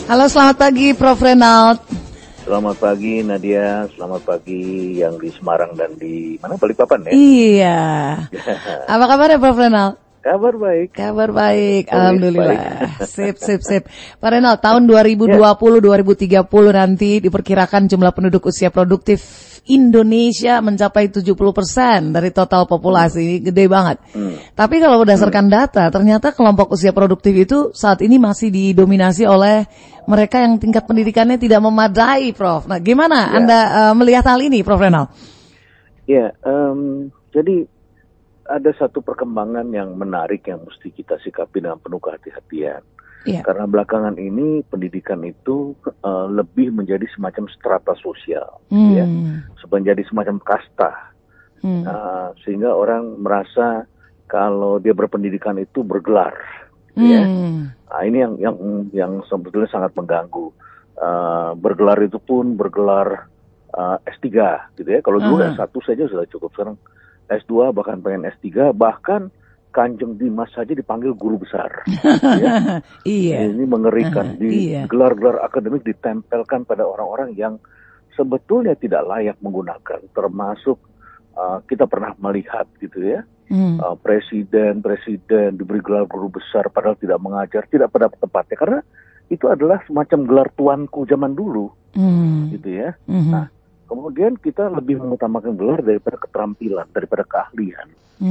Halo, selamat pagi Prof. Renald. Selamat pagi Nadia, selamat pagi yang di Semarang dan di mana, Balikpapan ya? Iya. Apa kabar ya Prof. Renald? Kabar baik. Kabar baik, alhamdulillah. Baik. Sip. Pak Renald, tahun 2020-2030 nanti diperkirakan jumlah penduduk usia produktif Indonesia mencapai 70% dari total populasi, gede banget. Tapi kalau berdasarkan data, ternyata kelompok usia produktif itu saat ini masih didominasi oleh mereka yang tingkat pendidikannya tidak memadai, Prof. Nah, gimana Anda melihat hal ini, Prof. Renald? Ya, jadi ada satu perkembangan yang menarik yang mesti kita sikapi dengan penuh kehati-hatian. Yeah. Karena belakangan ini pendidikan itu lebih menjadi semacam strata sosial, ya, menjadi semacam kasta, sehingga orang merasa kalau dia berpendidikan itu bergelar, ya. Nah, ini yang sebetulnya sangat mengganggu. Bergelar itu pun bergelar S3, gitu ya. Kalau dulu S1 saja sudah cukup, sekarang S2 bahkan pengen S3, bahkan Kanjeng Dimas saja dipanggil guru besar. Ya. Iya. Ini mengerikan. Gelar-gelar akademik ditempelkan pada orang-orang yang sebetulnya tidak layak menggunakan. Termasuk kita pernah melihat gitu ya. Presiden diberi gelar guru besar padahal tidak mengajar, tidak pada tempatnya. Karena itu adalah semacam gelar tuanku zaman dulu. Gitu ya. Nah, kemudian kita lebih mengutamakan gelar daripada keterampilan, daripada keahlian.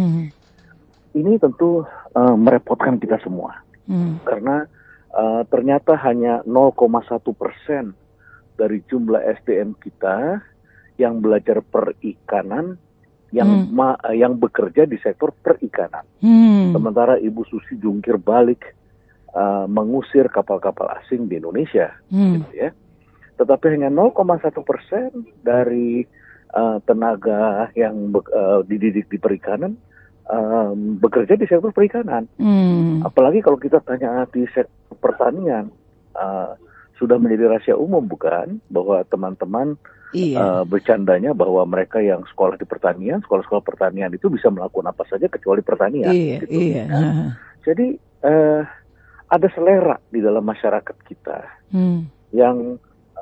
Ini tentu merepotkan kita semua, karena ternyata hanya 0,1% dari jumlah SDM kita yang belajar perikanan, yang bekerja di sektor perikanan. Sementara Ibu Susi jungkir balik mengusir kapal-kapal asing di Indonesia, gitu ya. Tetapi hanya 0,1% dari tenaga yang dididik di perikanan bekerja di sektor perikanan. Apalagi kalau kita tanya di sektor pertanian, sudah menjadi rahasia umum bukan, bahwa teman-teman bercandanya bahwa mereka yang sekolah di pertanian, sekolah-sekolah pertanian itu bisa melakukan apa saja kecuali pertanian. Gitu. Jadi ada selera di dalam masyarakat kita yang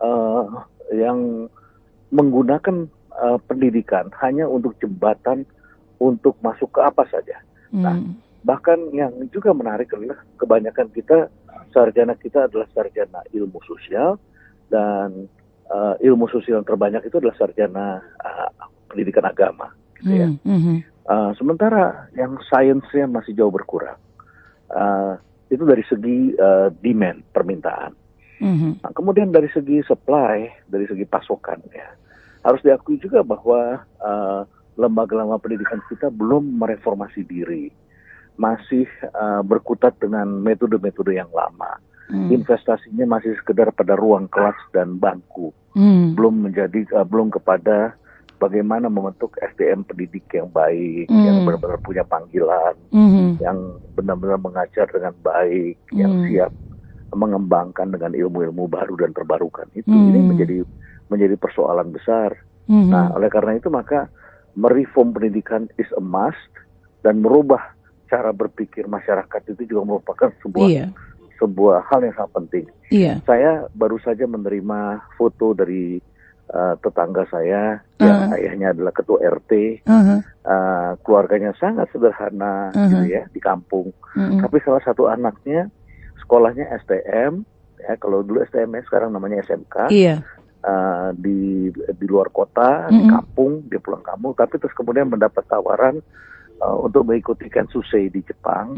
menggunakan pendidikan hanya untuk jembatan untuk masuk ke apa saja. Nah, bahkan yang juga menarik adalah kebanyakan kita, sarjana kita adalah sarjana ilmu sosial, dan ilmu sosial yang terbanyak itu adalah sarjana pendidikan agama. Gitu ya. Sementara yang sainsnya masih jauh berkurang. Itu dari segi demand, permintaan. Nah, kemudian dari segi supply, dari segi pasokan, ya, harus diakui juga bahwa lembaga-lembaga pendidikan kita belum mereformasi diri, masih berkutat dengan metode-metode yang lama. Investasinya masih sekedar pada ruang kelas dan bangku, belum kepada bagaimana membentuk SDM pendidik yang baik, yang benar-benar punya panggilan, yang benar-benar mengajar dengan baik, yang siap mengembangkan dengan ilmu-ilmu baru dan terbarukan. Ini menjadi persoalan besar. Nah, oleh karena itu maka mereform pendidikan is a must, dan merubah cara berpikir masyarakat itu juga merupakan sebuah hal yang sangat penting. Saya baru saja menerima foto dari tetangga saya yang ayahnya adalah ketua RT, keluarganya sangat sederhana, gitu ya, di kampung. Tapi salah satu anaknya sekolahnya STM, ya, kalau dulu STM sekarang namanya SMK. Di luar kota, di kampung, dia pulang kampung, tapi terus kemudian mendapat tawaran untuk mengikuti Kensusei di Jepang,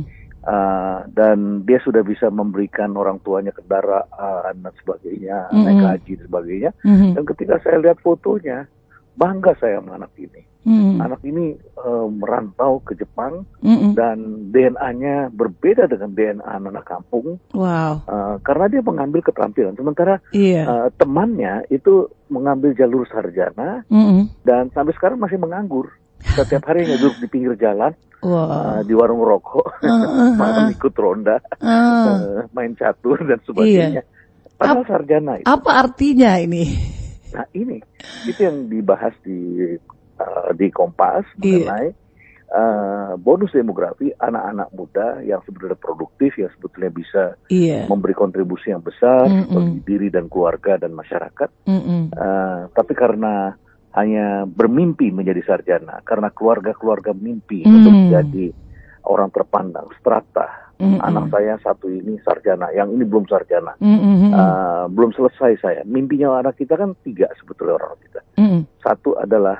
dan dia sudah bisa memberikan orang tuanya kendaraan dan sebagainya, naik haji dan sebagainya. Dan ketika saya lihat fotonya, bangga saya sama anak ini. Anak ini merantau ke Jepang, dan DNA-nya berbeda dengan DNA anak kampung. Karena dia mengambil keterampilan. Sementara temannya itu mengambil jalur sarjana, dan sampai sekarang masih menganggur. Setiap hari duduk di pinggir jalan, di warung rokok, malam ikut ronda, main catur dan sebagainya. Padahal sarjana itu. Apa artinya ini? Nah, itu yang dibahas di Kompas mengenai bonus demografi, anak-anak muda yang sebetulnya produktif, yang sebetulnya bisa memberi kontribusi yang besar bagi diri dan keluarga dan masyarakat. Tapi karena hanya bermimpi menjadi sarjana, karena keluarga-keluarga mimpi untuk menjadi orang terpandang, strata. Anak saya satu ini sarjana, yang ini belum sarjana, belum selesai saya. Mimpinya anak kita kan 3 sebetulnya orang kita. Satu adalah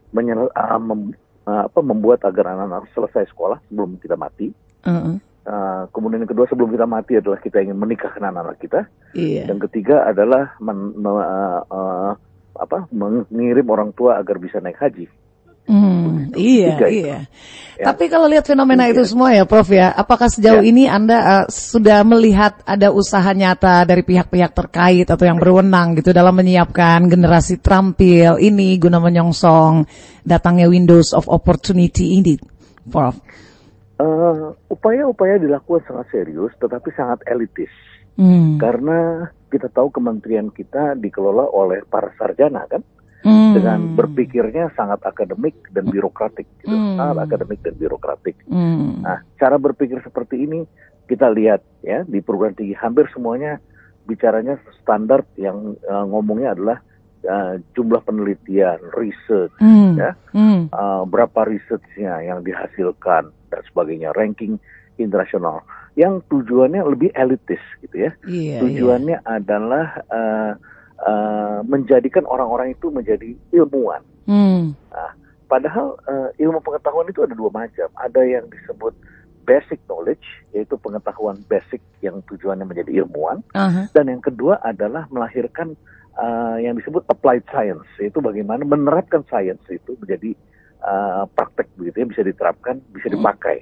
membuat agar anak-anak selesai sekolah sebelum kita mati. Kemudian yang kedua, sebelum kita mati adalah kita ingin menikahkan anak-anak kita. Yang ketiga adalah mengirim orang tua agar bisa naik haji. Iya. Tapi kalau lihat fenomena itu semua ya Prof ya, apakah sejauh ini Anda sudah melihat ada usaha nyata dari pihak-pihak terkait atau yang berwenang gitu dalam menyiapkan generasi terampil ini guna menyongsong datangnya windows of opportunity ini, Prof? Upaya-upaya dilakukan sangat serius tetapi sangat elitis. Karena kita tahu kementerian kita dikelola oleh para sarjana kan? Dengan berpikirnya sangat akademik dan birokratik, gitu. Sangat akademik dan birokratik. Nah, cara berpikir seperti ini kita lihat ya di perguruan tinggi hampir semuanya bicaranya standar yang ngomongnya adalah jumlah penelitian, research, berapa researchnya yang dihasilkan dan sebagainya, ranking internasional, yang tujuannya lebih elitis, gitu ya. Tujuannya adalah menjadikan orang-orang itu menjadi ilmuwan. Nah, padahal ilmu pengetahuan itu ada 2 macam. Ada yang disebut basic knowledge, yaitu pengetahuan basic yang tujuannya menjadi ilmuwan. Dan yang kedua adalah melahirkan yang disebut applied science, yaitu bagaimana menerapkan science itu menjadi praktek begitu ya, bisa diterapkan, bisa dipakai.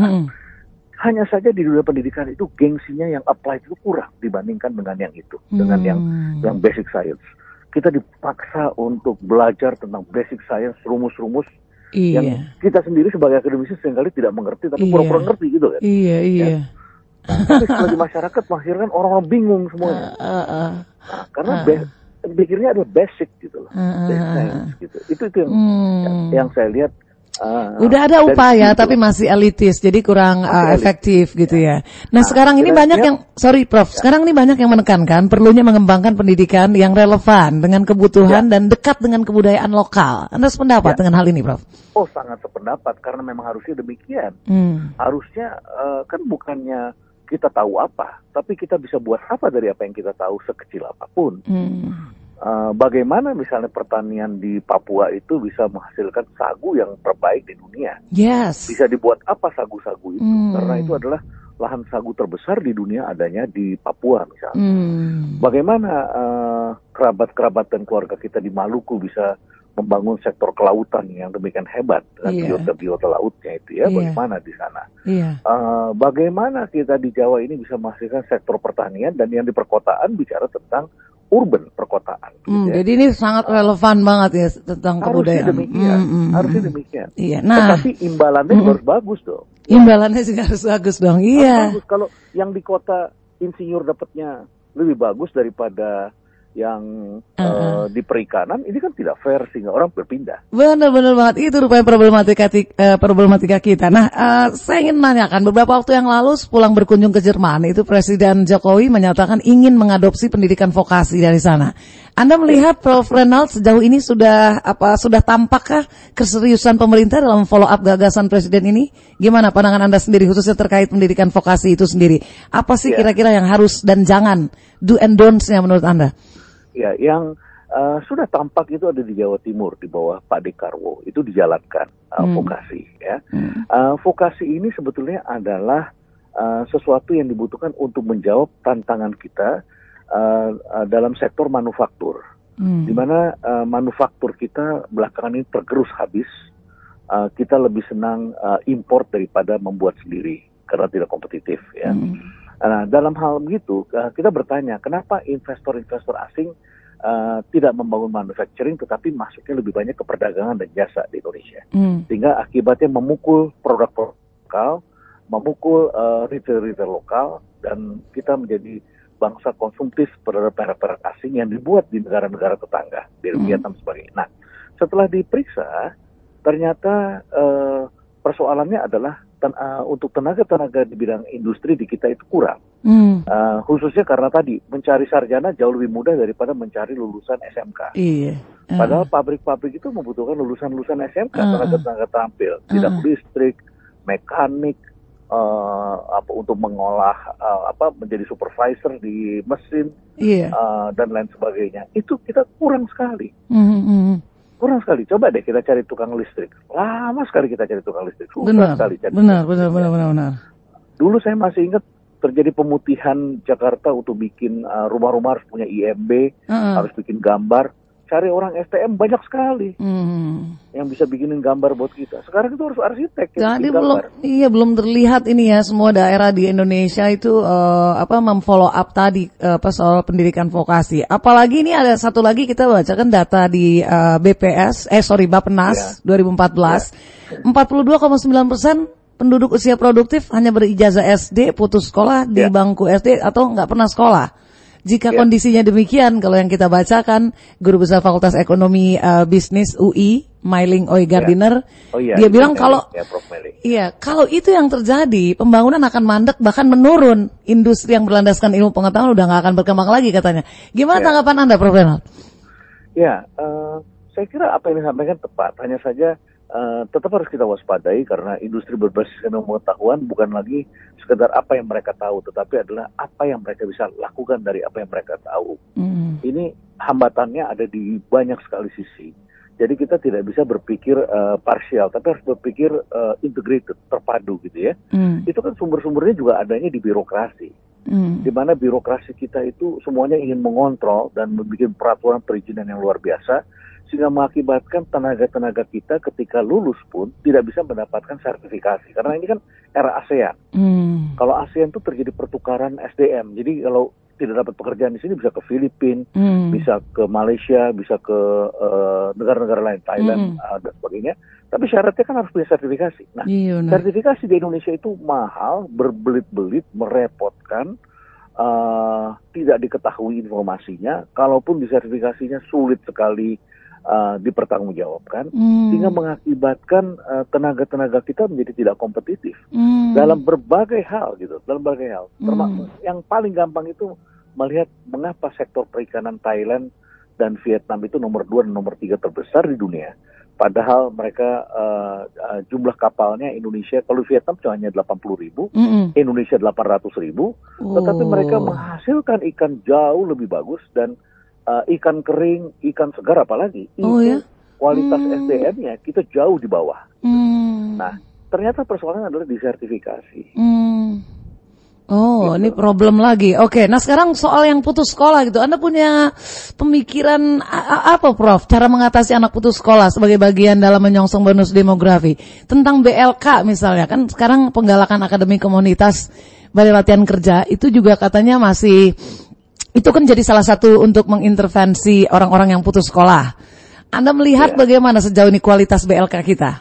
Hanya saja di dunia pendidikan itu gengsinya yang applied itu kurang dibandingkan dengan yang itu, dengan yang basic science. Kita dipaksa untuk belajar tentang basic science, rumus-rumus yang kita sendiri sebagai akademisi seringkali tidak mengerti, tapi pura-pura ngerti gitu kan. Ya? Tapi setelah di masyarakat mengakhirkan orang-orang bingung semuanya. Karena pikirnya adalah basic gitu loh, basic science gitu. Itu yang saya lihat. Udah ada upaya tapi masih elitis, jadi kurang efektif gitu ya. Nah sekarang ini banyak yang, sekarang ini banyak yang menekankan perlunya mengembangkan pendidikan yang relevan dengan kebutuhan dan dekat dengan kebudayaan lokal. Anda sependapat dengan hal ini, Prof? Oh, sangat sependapat, karena memang harusnya demikian. Harusnya kan bukannya kita tahu apa, tapi kita bisa buat apa dari apa yang kita tahu sekecil apapun. Bagaimana misalnya pertanian di Papua itu bisa menghasilkan sagu yang terbaik di dunia. Bisa dibuat apa sagu-sagu itu? Karena itu adalah lahan sagu terbesar di dunia adanya di Papua misalnya. Bagaimana kerabat-kerabat dan keluarga kita di Maluku bisa membangun sektor kelautan yang demikian hebat dengan biota lautnya itu ya, bagaimana di sana? Bagaimana kita di Jawa ini bisa menghasilkan sektor pertanian, dan yang di perkotaan bicara tentang urban perkotaan. Jadi ini sangat relevan banget ya tentang kebudayaan. Harusnya demikian. Nah, tapi imbalannya harus bagus dong. Imbalannya juga harus bagus dong. Harus bagus. Kalau yang di kota insinyur dapatnya lebih bagus daripada yang di perikanan, ini kan tidak fair sehingga orang berpindah. Benar-benar banget, itu rupanya problematika kita. Nah, saya ingin menanyakan, beberapa waktu yang lalu pulang berkunjung ke Jerman, itu Presiden Jokowi menyatakan ingin mengadopsi pendidikan vokasi dari sana. Anda melihat Prof. Renald sejauh ini sudah tampakkah keseriusan pemerintah dalam follow up gagasan Presiden ini? Gimana pandangan Anda sendiri khususnya terkait pendidikan vokasi itu sendiri? Apa sih kira-kira yang harus dan jangan, do and don'ts-nya menurut Anda? Ya, yang sudah tampak itu ada di Jawa Timur di bawah Pak Dekarwo, itu dijalankan vokasi. Ya, vokasi ini sebetulnya adalah sesuatu yang dibutuhkan untuk menjawab tantangan kita dalam sektor manufaktur, di mana manufaktur kita belakangan ini tergerus habis. Kita lebih senang import daripada membuat sendiri karena tidak kompetitif. Ya. Nah, dalam hal begitu, kita bertanya, kenapa investor-investor asing tidak membangun manufacturing, tetapi masuknya lebih banyak ke perdagangan dan jasa di Indonesia. Sehingga akibatnya memukul produk lokal, memukul retail-retail lokal, dan kita menjadi bangsa konsumtif terhadap merek-merek asing yang dibuat di negara-negara tetangga, di Vietnam sebagainya. Nah, setelah diperiksa, ternyata persoalannya adalah untuk tenaga-tenaga di bidang industri di kita itu kurang. Khususnya karena tadi mencari sarjana jauh lebih mudah daripada mencari lulusan SMK. Iya. Padahal pabrik-pabrik itu membutuhkan lulusan-lulusan SMK, tenaga-tenaga terampil, tidak listrik, mekanik, untuk mengolah menjadi supervisor di mesin, dan lain sebagainya. Itu kita kurang sekali. Kurang sekali. Coba deh kita cari tukang listrik. Lama sekali kita cari tukang listrik. Susah sekali cari. Benar. Dulu saya masih ingat terjadi pemutihan Jakarta untuk bikin rumah-rumah harus punya IMB, harus bikin gambar. Cari orang STM banyak sekali yang bisa bikinin gambar buat kita. Sekarang itu harus arsitek. Jadi belum terlihat ini ya, semua daerah di Indonesia itu memfollow up tadi soal pendidikan vokasi. Apalagi ini ada satu lagi, kita bacakan data di Bappenas 2014, 42,9% penduduk usia produktif hanya berijazah SD, putus sekolah di bangku SD atau nggak pernah sekolah. Jika kondisinya demikian, kalau yang kita bacakan, Guru Besar Fakultas Ekonomi Bisnis UI, Mailing Oi Gardiner, dia bilang kalau itu yang terjadi, pembangunan akan mandek bahkan menurun. Industri yang berlandaskan ilmu pengetahuan udah nggak akan berkembang lagi katanya. Gimana tanggapan Anda, Prof. Renald? Saya kira apa yang disampaikan tepat. Hanya saja tetap harus kita waspadai karena industri berbasis ilmu pengetahuan bukan lagi sekedar apa yang mereka tahu, tetapi adalah apa yang mereka bisa lakukan dari apa yang mereka tahu. Ini hambatannya ada di banyak sekali sisi. Jadi kita tidak bisa berpikir parsial, tapi harus berpikir integrated, terpadu gitu ya. Itu kan sumber-sumbernya juga adanya di birokrasi. Di mana birokrasi kita itu semuanya ingin mengontrol dan membuat peraturan perizinan yang luar biasa, sehingga mengakibatkan tenaga-tenaga kita ketika lulus pun tidak bisa mendapatkan sertifikasi. Karena ini kan era ASEAN. Kalau ASEAN itu terjadi pertukaran SDM. Jadi kalau tidak dapat pekerjaan di sini bisa ke Filipina, bisa ke Malaysia, bisa ke negara-negara lain, Thailand, dan sebagainya. Tapi syaratnya kan harus punya sertifikasi. Nah, sertifikasi di Indonesia itu mahal, berbelit-belit, merepotkan, tidak diketahui informasinya. Kalaupun disertifikasinya sulit sekali dipertanggungjawabkan, sehingga mengakibatkan tenaga-tenaga kita menjadi tidak kompetitif dalam berbagai hal gitu, termasuk yang paling gampang itu melihat mengapa sektor perikanan Thailand dan Vietnam itu nomor 2 dan nomor 3 terbesar di dunia, padahal mereka jumlah kapalnya Indonesia, kalau Vietnam cuma hanya 80.000, Indonesia 800.000, tetapi mereka menghasilkan ikan jauh lebih bagus dan ikan kering, ikan segar apalagi, itu kualitas SDM-nya kita jauh di bawah. Nah, ternyata persoalannya adalah di sertifikasi. Gitu. Ini problem lagi. Oke, nah sekarang soal yang putus sekolah gitu, Anda punya pemikiran apa, Prof? Cara mengatasi anak putus sekolah sebagai bagian dalam menyongsong bonus demografi. Tentang BLK misalnya, kan sekarang penggalakan akademi komunitas Balai Latihan Kerja, itu juga katanya masih... Itu kan jadi salah satu untuk mengintervensi orang-orang yang putus sekolah. Anda melihat bagaimana sejauh ini kualitas BLK kita?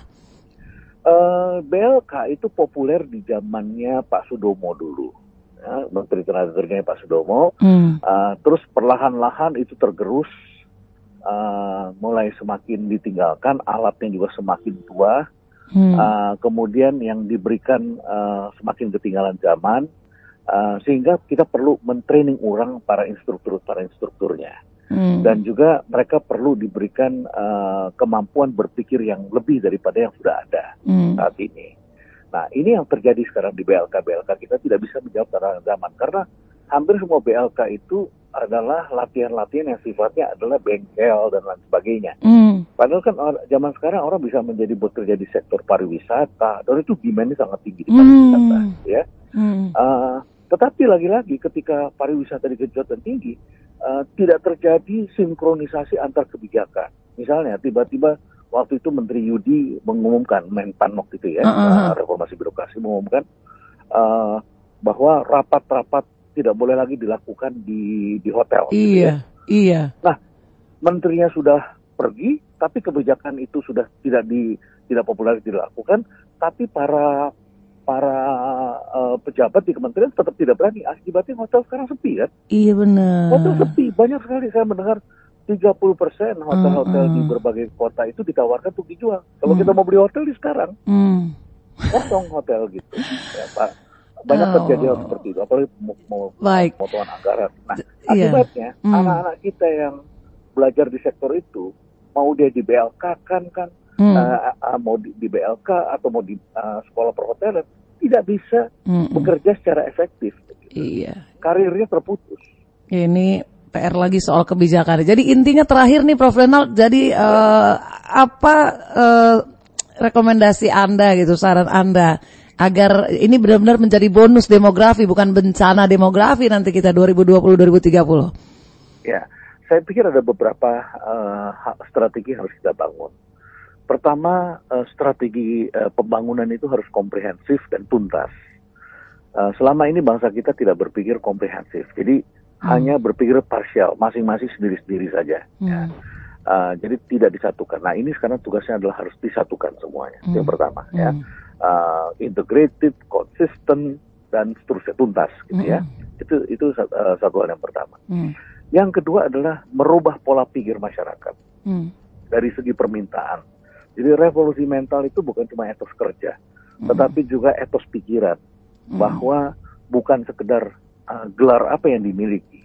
BLK itu populer di zamannya Pak Sudomo dulu. Ya, Menteri Tenaga Kerjanya Pak Sudomo. Terus perlahan-lahan itu tergerus. Mulai semakin ditinggalkan, alatnya juga semakin tua. Kemudian yang diberikan semakin ketinggalan zaman. Sehingga kita perlu mentraining orang para instrukturnya. Dan juga mereka perlu diberikan kemampuan berpikir yang lebih daripada yang sudah ada saat ini. Nah, ini yang terjadi sekarang di BLK kita tidak bisa menjawab tantangan zaman karena hampir semua BLK itu adalah latihan-latihan yang sifatnya adalah bengkel dan lain sebagainya. Padahal kan zaman sekarang orang bisa menjadi bekerja di sektor pariwisata, dan itu demand-nya sangat tinggi di pariwisata, ya. Tetapi lagi-lagi ketika pariwisata digenjot dan tinggi, tidak terjadi sinkronisasi antar kebijakan. Misalnya tiba-tiba waktu itu Menteri Yudi mengumumkan, Menpan waktu itu ya, reformasi birokrasi mengumumkan bahwa rapat-rapat tidak boleh lagi dilakukan di hotel. Iya, gitu ya. Iya. Nah, menterinya sudah pergi, tapi kebijakan itu sudah tidak populer dilakukan, tapi para pejabat di kementerian tetap tidak berani. Akibatnya hotel sekarang sepi kan? Iya benar. Hotel sepi, banyak sekali saya mendengar 30% hotel-hotel di berbagai kota itu ditawarkan untuk dijual. Kalau kita mau beli hotel di sekarang, kosong hotel gitu. Ya, Pak. Banyak kejadian seperti itu, apalagi pemotongan anggaran. Nah, akibatnya anak-anak kita yang belajar di sektor itu, mau dia di BLK kan, mau di BLK atau mau di sekolah perhotelan, tidak bisa bekerja secara efektif. Iya. Karirnya terputus. Ini PR lagi soal kebijakan. Jadi intinya terakhir nih Prof. Reynald, jadi apa rekomendasi Anda gitu, saran Anda agar ini benar-benar menjadi bonus demografi bukan bencana demografi nanti kita 2020-2030? Ya, saya pikir ada beberapa strategi yang harus kita bangun. Pertama, strategi pembangunan itu harus komprehensif dan tuntas. Selama ini bangsa kita tidak berpikir komprehensif. Jadi hanya berpikir parsial, masing-masing sendiri-sendiri saja. Ya. Jadi tidak disatukan. Nah ini sekarang tugasnya adalah harus disatukan semuanya. Yang pertama, ya, integrated, konsisten, dan seterusnya tuntas, gitu ya. Itu satu hal yang pertama. Yang kedua adalah merubah pola pikir masyarakat dari segi permintaan. Jadi revolusi mental itu bukan cuma etos kerja, tetapi juga etos pikiran bahwa bukan sekedar gelar apa yang dimiliki,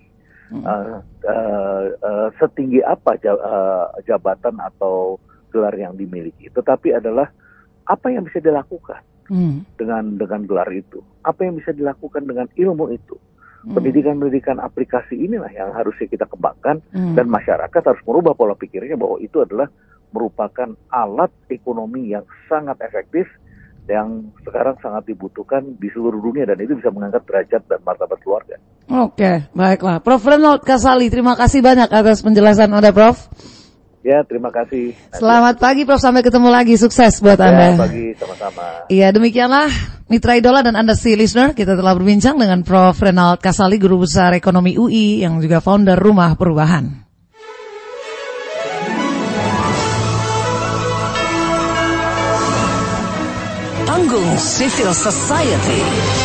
setinggi apa jabatan atau gelar yang dimiliki, tetapi adalah apa yang bisa dilakukan dengan gelar itu, apa yang bisa dilakukan dengan ilmu itu. Pendidikan aplikasi inilah yang harusnya kita kembangkan, dan masyarakat harus merubah pola pikirnya bahwa itu adalah merupakan alat ekonomi yang sangat efektif yang sekarang sangat dibutuhkan di seluruh dunia, dan itu bisa mengangkat derajat dan martabat keluarga. Oke, baiklah. Prof. Reynald Kasali, terima kasih banyak atas penjelasan Anda, Prof. Ya, terima kasih. Selamat pagi, Prof. Sampai ketemu lagi. Sukses buat Anda. Selamat pagi, sama-sama. Iya, demikianlah Mitra Idola dan Anda si listener. Kita telah berbincang dengan Prof. Reynald Kasali, Guru Besar Ekonomi UI, yang juga founder Rumah Perubahan. Panggung Civil Society.